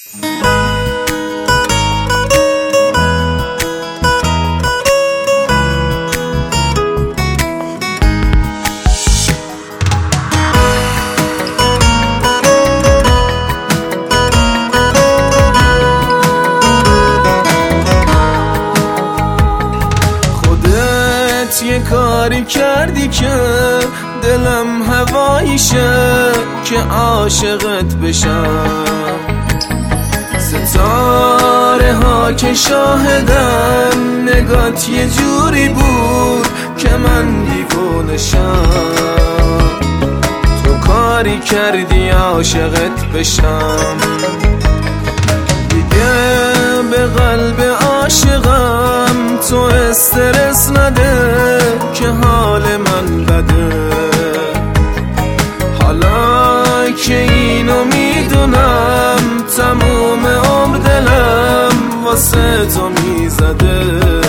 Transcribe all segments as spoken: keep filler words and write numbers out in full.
یه کاری کردی که دلم هواییشه که عاشقت بشم. ستاره ها که شاهدن نگات یه جوری بود که من دیوونه شم. تو کاری کردی عاشقت بشم. دیگه به قلب عاشقم تو استرس نده که حال من بده. حالا که اینو میدونم تموم عمر دلم واسه تو میزده.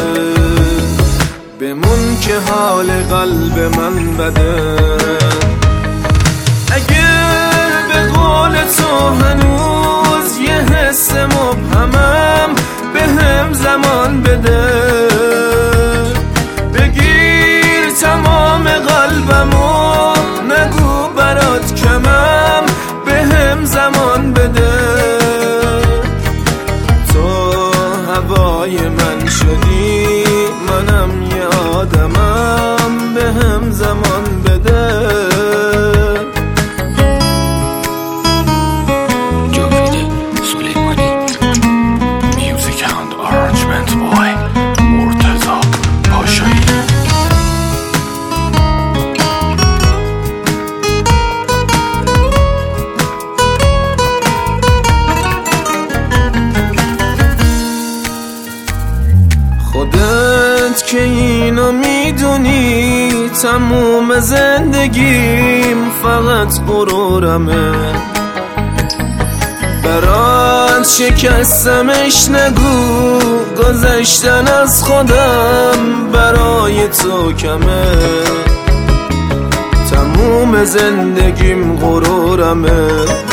بمون که حال قلب من بده. اگه به قول تو هنوز یه حس مبهمم به هم زمان بده. بگیر تمام قلبمو نگو برات کمم به هم زمان بده. تو هوای من شدی منم یه آدمم به هم زمان بده. خودت که اینو میدونی تموم زندگیم فقط غرورمه. برات شکستمش نگو گذشتن از خودم برای تو کمه. تموم زندگیم غرورمه.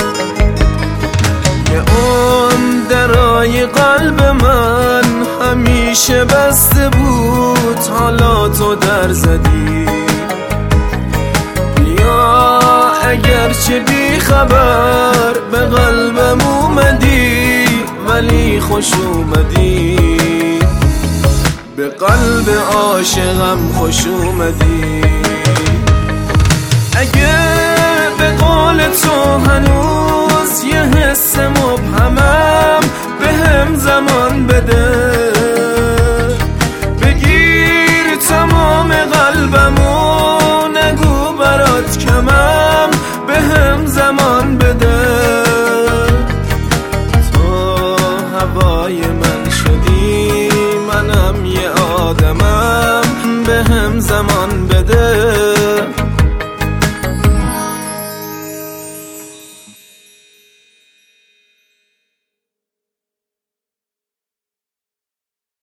یه اون درای قلب من همیشه بسته بود حالا تو در زدی. بیا اگرچه بی خبر به قلبم اومدی ولی خوش اومدی. به قلب عاشقم خوش اومدی. اگه به قول تو هنوز